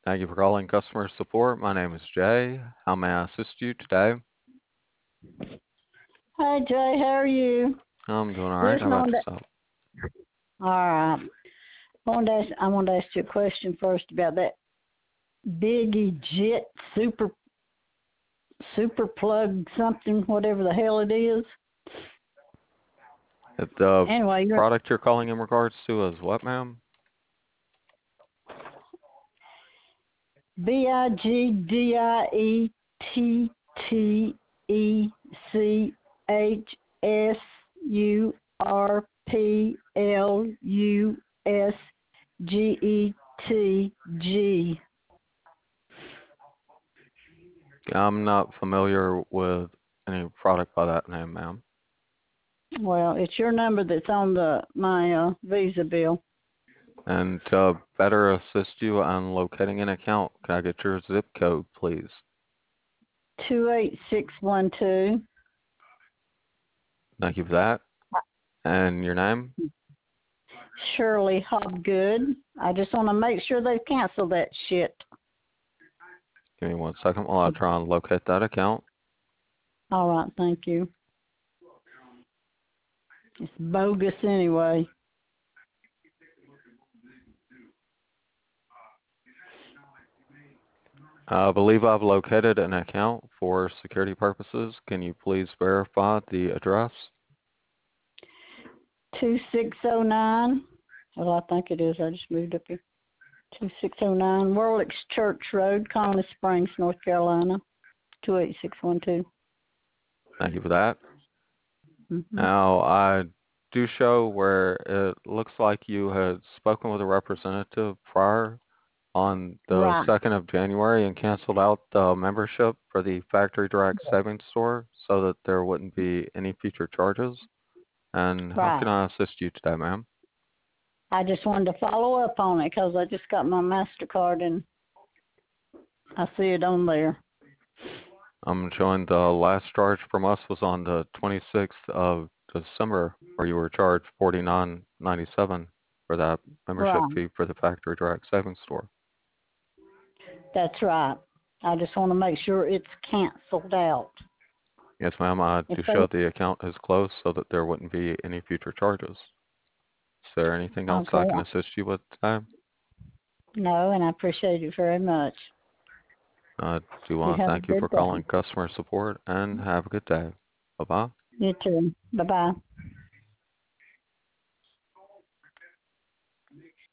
Thank you for calling customer support. My name is Jay. How may I assist you today? Hi Jay, how are you? I'm doing all right. How Listen about on that. yourself? All right. I wanted to ask you a question first about that Biggie Jet super plug something, whatever the hell it is. The Anyway, product you're calling in regards to is what, ma'am? BIGDIETTESURPLUSGETG. I'm not familiar with any product by that name, ma'am. Well, it's your number that's on my Visa bill. And to better assist you on locating an account, can I get your zip code, please? 28612. Thank you for that. And your name? Shirley Hobgood. I just want to make sure they cancel that shit. Give me 1 second while I try and locate that account. All right, thank you. It's bogus anyway. I believe I've located an account for security purposes. Can you please verify the address? 2609. Well, I think it is. I just moved up here. 2609 Warlick's Church Road, Colony Springs, North Carolina. 28612. Thank you for that. Mm-hmm. Now, I do show where it looks like you had spoken with a representative prior on the Right. 2nd of January and canceled out the membership for the Factory Direct Savings Store so that there wouldn't be any future charges. And how Right. can I assist you today, ma'am? I just wanted to follow up on it because I just got my MasterCard and I see it on there. I'm showing the last charge from us was on the 26th of December, where you were charged $49.97 for that membership Right. fee for the Factory Direct Savings Store. That's right. I just want to make sure it's canceled out. Yes, ma'am. I do show the account is closed so that there wouldn't be any future charges. Is there anything else I Okay. can assist you with today? No, and I appreciate it very much. I do You want to have a thank you good for day. calling customer support and have a good day. Bye-bye. You too. Bye-bye.